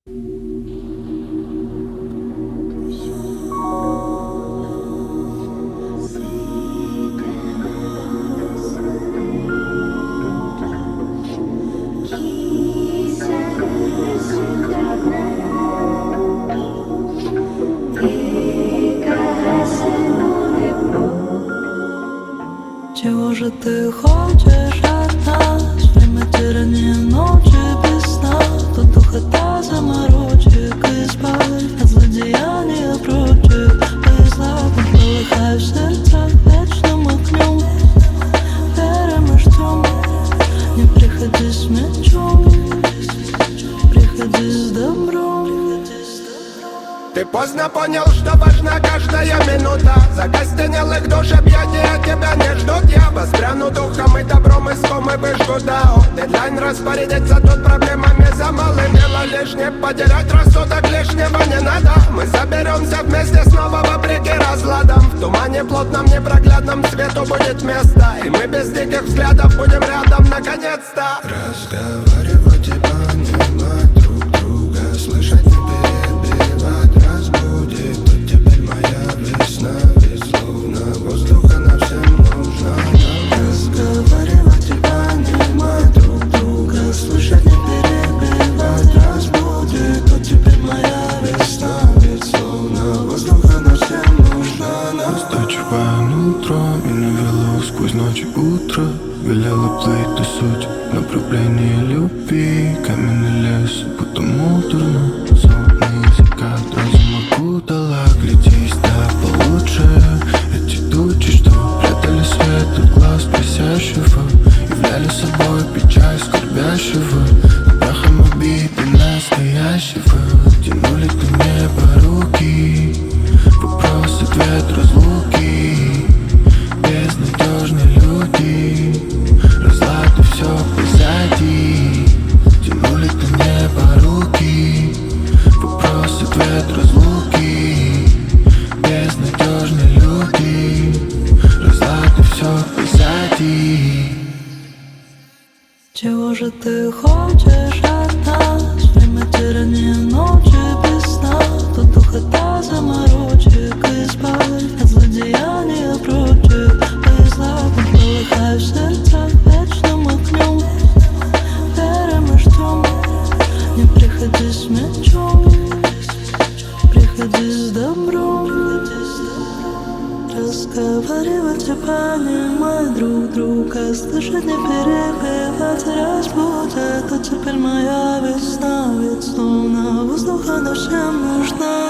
Чего же ты хочешь от нас? Время тирания ночи без сна. Тут духота заморочек. Избавь от злодеяния прочих. Бесславно полыхай в сердцах вечным огнем. Верим и ждем. Не приходи с мечом, приходи с добром. Ты поздно понял, что важна каждая минута. Закостенелых душ объятия тебя не ждут. Я воспряну духом и добром иском и выжгу дао. Дедлайн распорядиться тут проблемами за малым. Дело лишнее, потерять рассудок лишнего не надо. Мы соберемся вместе снова вопреки разладам. В тумане плотном непроглядном свету будет место. И мы без диких взглядов будем рядом наконец-то. Разговаривать и понимать друг друга, слышать не перебивать. Разбудит тут теперь моя весна. Ведь словно воздуха нам всем нужна. Разговаривать и понимать друг друга, слышать не перебивать. Разбудит тут теперь моя весна. Ведь словно воздуха нам всем нужна. Устойчивое утро меня вело сквозь ночь и утро. Велела плыть до суть направление любви. Каменный лес, будто муторно. Золотный закат, разум окутала. Глядись, да получше. Эти тучи, что прятали свет от глаз просящего, являли собой печаль скорбящего. Прахом обиды настоящего тянули к небу руки. Вопрос, ответ, разлуки. Безнадежные люди, разлад и все позади. Тянули к небу руки. Вопрос, ответ, разлуки. Безнадежные люди, разлад и все позади. Чего же ты хочешь от нас? Время тирания ночи без сна. Тут духота заморочек. Избавь от злодеяния прочих. Бесславно полыхай в сердцах вечным огнем. Верим и ждем. Не приходи с мечом, приходи с добром. Разговаривать и понимать друг друга, слышать, не перебивать. Разбудит тут теперь моя весна. Ведь словно воздуха нам всем нужна.